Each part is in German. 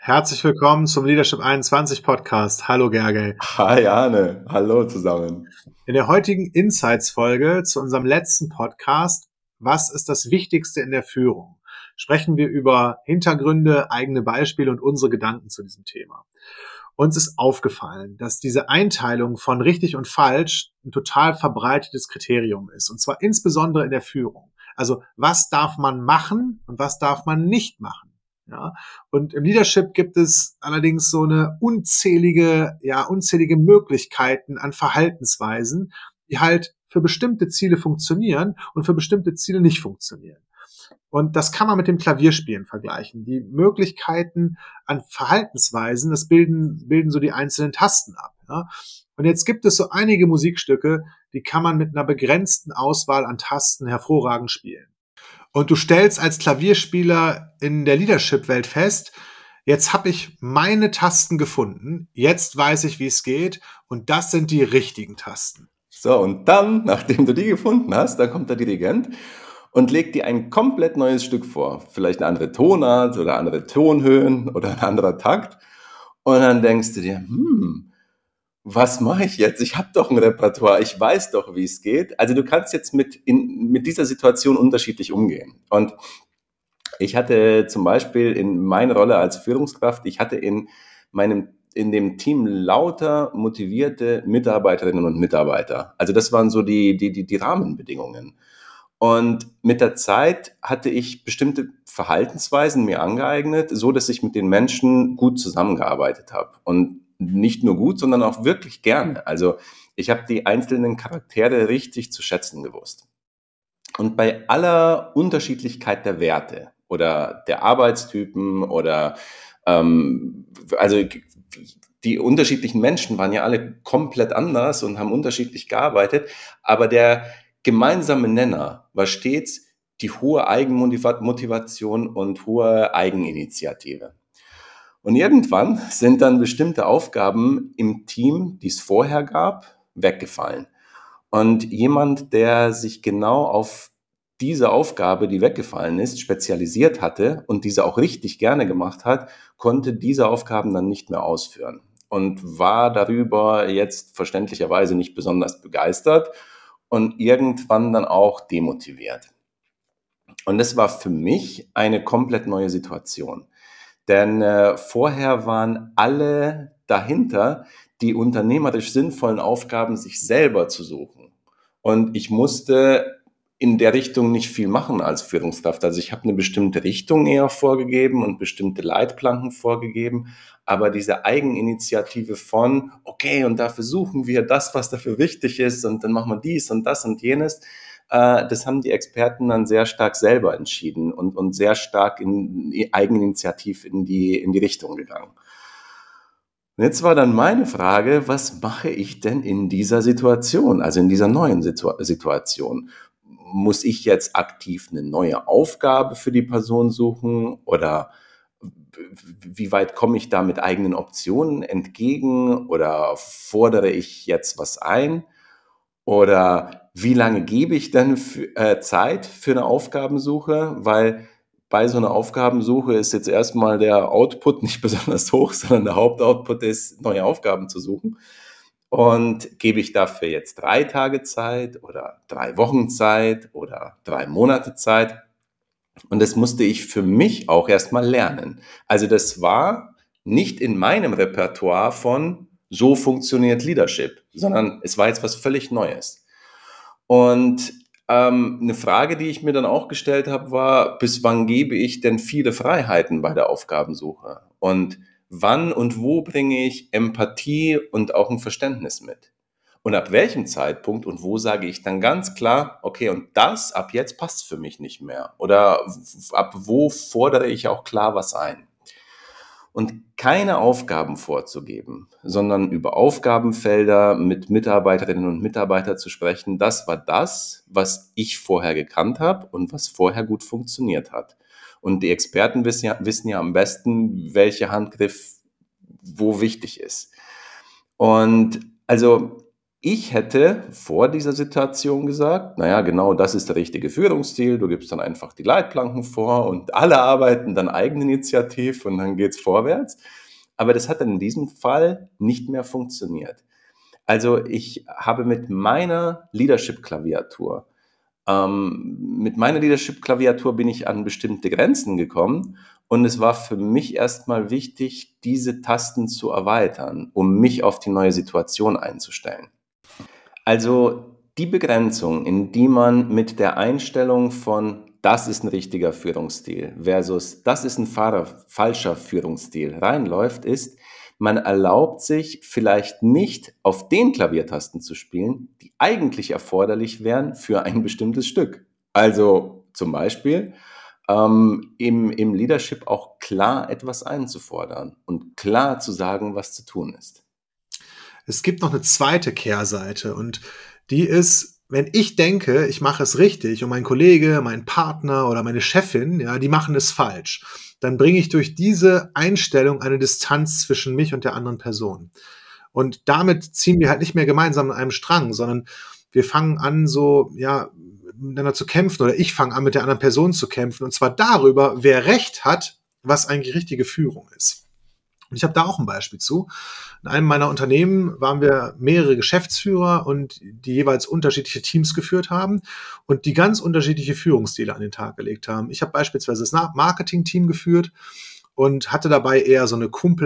Herzlich willkommen zum Leadership 21 Podcast. Hallo Gergely. Hi Arne, hallo zusammen. In der heutigen Insights-Folge zu unserem letzten Podcast, was ist das Wichtigste in der Führung? Sprechen wir über Hintergründe, eigene Beispiele und unsere Gedanken zu diesem Thema. Uns ist aufgefallen, dass diese Einteilung von richtig und falsch ein total verbreitetes Kriterium ist, und zwar insbesondere in der Führung. Also was darf man machen und was darf man nicht machen? Ja, und im Leadership gibt es allerdings so eine unzählige Möglichkeiten an Verhaltensweisen, die halt für bestimmte Ziele funktionieren und für bestimmte Ziele nicht funktionieren. Und das kann man mit dem Klavierspielen vergleichen. Die Möglichkeiten an Verhaltensweisen, das bilden so die einzelnen Tasten ab. Ja? Und jetzt gibt es so einige Musikstücke, die kann man mit einer begrenzten Auswahl an Tasten hervorragend spielen. Und du stellst als Klavierspieler in der Leadership-Welt fest, jetzt habe ich meine Tasten gefunden, jetzt weiß ich, wie es geht, und das sind die richtigen Tasten. So, und dann, nachdem du die gefunden hast, dann kommt der Dirigent und legt dir ein komplett neues Stück vor. Vielleicht eine andere Tonart oder andere Tonhöhen oder ein anderer Takt. Und dann denkst du dir, was mache ich jetzt? Ich habe doch ein Repertoire, ich weiß doch, wie es geht. Also du kannst jetzt mit dieser Situation unterschiedlich umgehen. Und ich hatte zum Beispiel in meiner Rolle als Führungskraft, ich hatte in dem Team lauter motivierte Mitarbeiterinnen und Mitarbeiter. Also das waren so die Rahmenbedingungen. Und mit der Zeit hatte ich bestimmte Verhaltensweisen mir angeeignet, so dass ich mit den Menschen gut zusammengearbeitet habe. Und nicht nur gut, sondern auch wirklich gerne. Also ich habe die einzelnen Charaktere richtig zu schätzen gewusst. Und bei aller Unterschiedlichkeit der Werte oder der Arbeitstypen oder also die unterschiedlichen Menschen waren ja alle komplett anders und haben unterschiedlich gearbeitet, aber der gemeinsame Nenner war stets die hohe Eigenmotivation und hohe Eigeninitiative. Und irgendwann sind dann bestimmte Aufgaben im Team, die es vorher gab, weggefallen. Und jemand, der sich genau auf diese Aufgabe, die weggefallen ist, spezialisiert hatte und diese auch richtig gerne gemacht hat, konnte diese Aufgaben dann nicht mehr ausführen und war darüber jetzt verständlicherweise nicht besonders begeistert und irgendwann dann auch demotiviert. Und das war für mich eine komplett neue Situation. Denn vorher waren alle dahinter, die unternehmerisch sinnvollen Aufgaben sich selber zu suchen. Und ich musste in der Richtung nicht viel machen als Führungskraft. Also ich habe eine bestimmte Richtung eher vorgegeben und bestimmte Leitplanken vorgegeben. Aber diese Eigeninitiative von, okay, und dafür suchen wir das, was dafür wichtig ist, und dann machen wir dies und das und jenes, das haben die Experten dann sehr stark selber entschieden und sehr stark in Eigeninitiativ in die Richtung gegangen. Und jetzt war dann meine Frage, was mache ich denn in dieser Situation, also in dieser neuen Situation? Muss ich jetzt aktiv eine neue Aufgabe für die Person suchen oder wie weit komme ich da mit eigenen Optionen entgegen oder fordere ich jetzt was ein? Oder wie lange gebe ich denn Zeit für eine Aufgabensuche? Weil bei so einer Aufgabensuche ist jetzt erstmal der Output nicht besonders hoch, sondern der Hauptoutput ist, neue Aufgaben zu suchen. Und gebe ich dafür jetzt 3 Tage Zeit oder 3 Wochen Zeit oder 3 Monate Zeit? Und das musste ich für mich auch erstmal lernen. Also das war nicht in meinem Repertoire von so funktioniert Leadership, sondern es war jetzt was völlig Neues. Und eine Frage, die ich mir dann auch gestellt habe, war, bis wann gebe ich denn viele Freiheiten bei der Aufgabensuche? Und wann und wo bringe ich Empathie und auch ein Verständnis mit? Und ab welchem Zeitpunkt und wo sage ich dann ganz klar, okay, und das ab jetzt passt für mich nicht mehr? Oder ab wo fordere ich auch klar was ein? Und keine Aufgaben vorzugeben, sondern über Aufgabenfelder mit Mitarbeiterinnen und Mitarbeitern zu sprechen, das war das, was ich vorher gekannt habe und was vorher gut funktioniert hat. Und die Experten wissen ja am besten, welcher Handgriff wo wichtig ist. Und also Ich hätte vor dieser Situation gesagt, naja, genau das ist der richtige Führungsstil. Du gibst dann einfach die Leitplanken vor und alle arbeiten dann eigeninitiativ und dann geht's vorwärts. Aber das hat dann in diesem Fall nicht mehr funktioniert. Also ich habe mit meiner Leadership-Klaviatur bin ich an bestimmte Grenzen gekommen und es war für mich erstmal wichtig, diese Tasten zu erweitern, um mich auf die neue Situation einzustellen. Also die Begrenzung, in die man mit der Einstellung von das ist ein richtiger Führungsstil versus das ist ein falscher Führungsstil reinläuft, ist, man erlaubt sich vielleicht nicht auf den Klaviertasten zu spielen, die eigentlich erforderlich wären für ein bestimmtes Stück. Also zum Beispiel im Leadership auch klar etwas einzufordern und klar zu sagen, was zu tun ist. Es gibt noch eine zweite Kehrseite und die ist, wenn ich denke, ich mache es richtig und mein Kollege, mein Partner oder meine Chefin, ja, die machen es falsch, dann bringe ich durch diese Einstellung eine Distanz zwischen mich und der anderen Person. Und damit ziehen wir halt nicht mehr gemeinsam an einem Strang, sondern wir fangen an, so, ja, miteinander zu kämpfen oder ich fange an, mit der anderen Person zu kämpfen und zwar darüber, wer Recht hat, was eigentlich richtige Führung ist. Und ich habe da auch ein Beispiel zu. In einem meiner Unternehmen waren wir mehrere Geschäftsführer und die jeweils unterschiedliche Teams geführt haben und die ganz unterschiedliche Führungsstile an den Tag gelegt haben. Ich habe beispielsweise das Marketing-Team geführt und hatte dabei eher so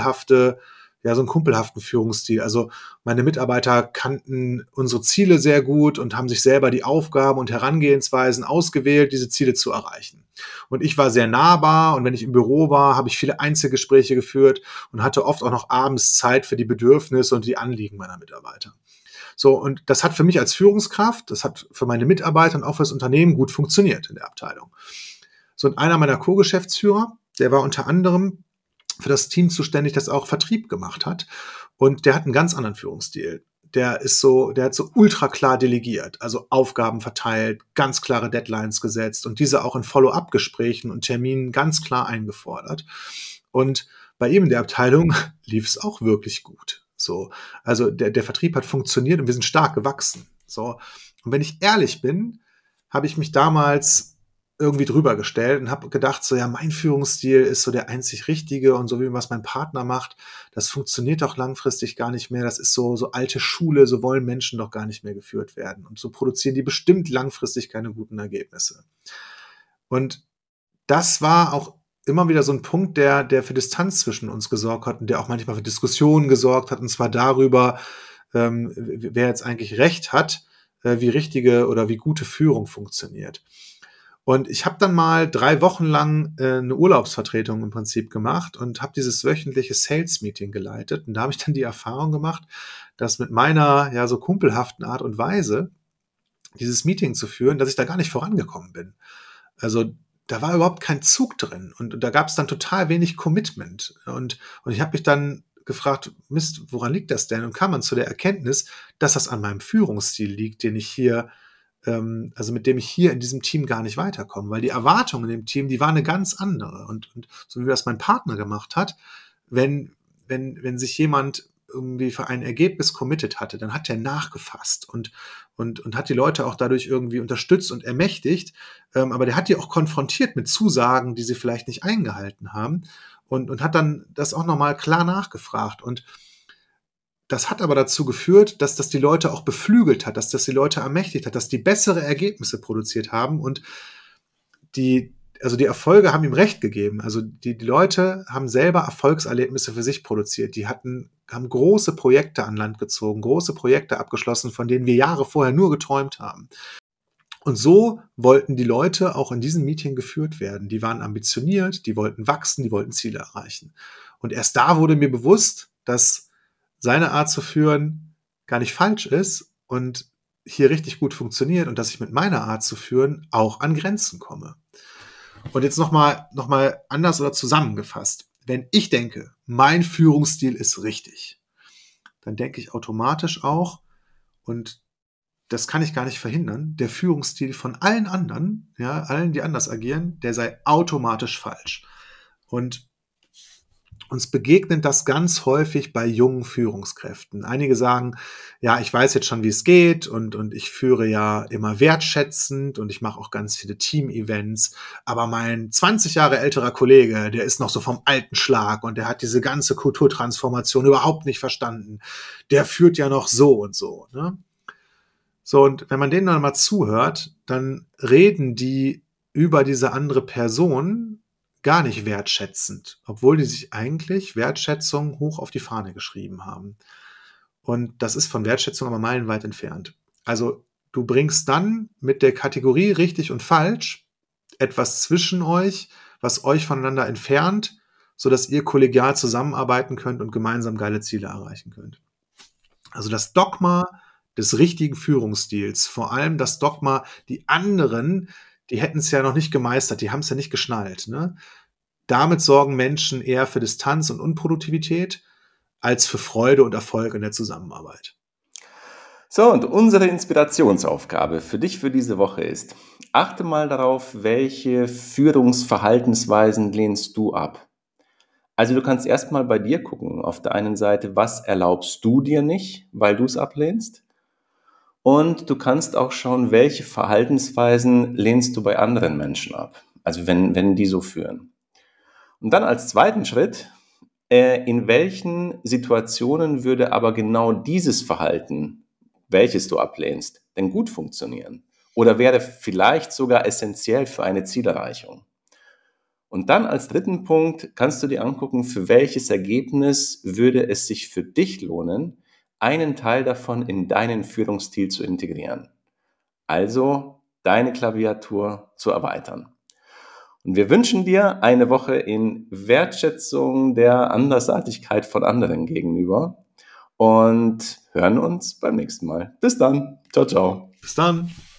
einen kumpelhaften Führungsstil. Also meine Mitarbeiter kannten unsere Ziele sehr gut und haben sich selber die Aufgaben und Herangehensweisen ausgewählt, diese Ziele zu erreichen. Und ich war sehr nahbar und wenn ich im Büro war, habe ich viele Einzelgespräche geführt und hatte oft auch noch abends Zeit für die Bedürfnisse und die Anliegen meiner Mitarbeiter. So, und das hat für mich als Führungskraft, das hat für meine Mitarbeiter und auch für das Unternehmen gut funktioniert in der Abteilung. So, und einer meiner Co-Geschäftsführer, der war unter anderem für das Team zuständig, das auch Vertrieb gemacht hat. Und der hat einen ganz anderen Führungsstil. Der hat so ultra klar delegiert, also Aufgaben verteilt, ganz klare Deadlines gesetzt und diese auch in Follow-up-Gesprächen und Terminen ganz klar eingefordert. Und bei ihm in der Abteilung lief es auch wirklich gut. So, also der Vertrieb hat funktioniert und wir sind stark gewachsen. So, und wenn ich ehrlich bin, habe ich mich damals irgendwie drüber gestellt und habe gedacht, so ja, mein Führungsstil ist so der einzig richtige und so wie was mein Partner macht, das funktioniert doch langfristig gar nicht mehr. Das ist so alte Schule, so wollen Menschen doch gar nicht mehr geführt werden. Und so produzieren die bestimmt langfristig keine guten Ergebnisse. Und das war auch immer wieder so ein Punkt, der für Distanz zwischen uns gesorgt hat und der auch manchmal für Diskussionen gesorgt hat, und zwar darüber, wer jetzt eigentlich recht hat, wie richtige oder wie gute Führung funktioniert. Und ich habe dann mal 3 Wochen lang eine Urlaubsvertretung im Prinzip gemacht und habe dieses wöchentliche Sales-Meeting geleitet. Und da habe ich dann die Erfahrung gemacht, dass mit meiner ja so kumpelhaften Art und Weise dieses Meeting zu führen, dass ich da gar nicht vorangekommen bin. Also da war überhaupt kein Zug drin und da gab es dann total wenig Commitment. Und ich habe mich dann gefragt, Mist, woran liegt das denn? Und kam man zu der Erkenntnis, dass das an meinem Führungsstil liegt, also mit dem ich hier in diesem Team gar nicht weiterkomme, weil die Erwartung in dem Team, die war eine ganz andere. Und so wie das mein Partner gemacht hat, wenn sich jemand irgendwie für ein Ergebnis committed hatte, dann hat er nachgefasst und hat die Leute auch dadurch irgendwie unterstützt und ermächtigt. Aber der hat die auch konfrontiert mit Zusagen, die sie vielleicht nicht eingehalten haben und hat dann das auch nochmal klar nachgefragt. Und das hat aber dazu geführt, dass das die Leute auch beflügelt hat, dass das die Leute ermächtigt hat, dass die bessere Ergebnisse produziert haben und die Erfolge haben ihm recht gegeben. Also die Leute haben selber Erfolgserlebnisse für sich produziert. Haben große Projekte an Land gezogen, große Projekte abgeschlossen, von denen wir Jahre vorher nur geträumt haben. Und so wollten die Leute auch in diesem Meeting geführt werden. Die waren ambitioniert, die wollten wachsen, die wollten Ziele erreichen. Und erst da wurde mir bewusst, dass seine Art zu führen gar nicht falsch ist und hier richtig gut funktioniert und dass ich mit meiner Art zu führen auch an Grenzen komme. Und jetzt noch mal anders oder zusammengefasst. Wenn ich denke, mein Führungsstil ist richtig, dann denke ich automatisch auch, und das kann ich gar nicht verhindern, der Führungsstil von allen anderen, ja, allen, die anders agieren, der sei automatisch falsch. Und Uns begegnet das ganz häufig bei jungen Führungskräften. Einige sagen, ja, ich weiß jetzt schon, wie es geht und ich führe ja immer wertschätzend und ich mache auch ganz viele Team-Events, aber mein 20 Jahre älterer Kollege, der ist noch so vom alten Schlag und der hat diese ganze Kulturtransformation überhaupt nicht verstanden. Der führt ja noch so und so. Ne? So, und wenn man denen dann mal zuhört, dann reden die über diese andere Person gar nicht wertschätzend, obwohl die sich eigentlich Wertschätzung hoch auf die Fahne geschrieben haben. Und das ist von Wertschätzung aber meilenweit entfernt. Also du bringst dann mit der Kategorie richtig und falsch etwas zwischen euch, was euch voneinander entfernt, sodass ihr kollegial zusammenarbeiten könnt und gemeinsam geile Ziele erreichen könnt. Also das Dogma des richtigen Führungsstils, vor allem das Dogma, die anderen, die hätten es ja noch nicht gemeistert, die haben es ja nicht geschnallt. Ne? Damit sorgen Menschen eher für Distanz und Unproduktivität als für Freude und Erfolg in der Zusammenarbeit. So, und unsere Inspirationsaufgabe für dich für diese Woche ist: Achte mal darauf, welche Führungsverhaltensweisen lehnst du ab. Also du kannst erstmal bei dir gucken, auf der einen Seite, was erlaubst du dir nicht, weil du es ablehnst? Und du kannst auch schauen, welche Verhaltensweisen lehnst du bei anderen Menschen ab, also wenn die so führen. Und dann als zweiten Schritt, in welchen Situationen würde aber genau dieses Verhalten, welches du ablehnst, denn gut funktionieren? Oder wäre vielleicht sogar essentiell für eine Zielerreichung? Und dann als dritten Punkt kannst du dir angucken, für welches Ergebnis würde es sich für dich lohnen, einen Teil davon in deinen Führungsstil zu integrieren. Also deine Klaviatur zu erweitern. Und wir wünschen dir eine Woche in Wertschätzung der Andersartigkeit von anderen gegenüber und hören uns beim nächsten Mal. Bis dann. Ciao, ciao. Bis dann.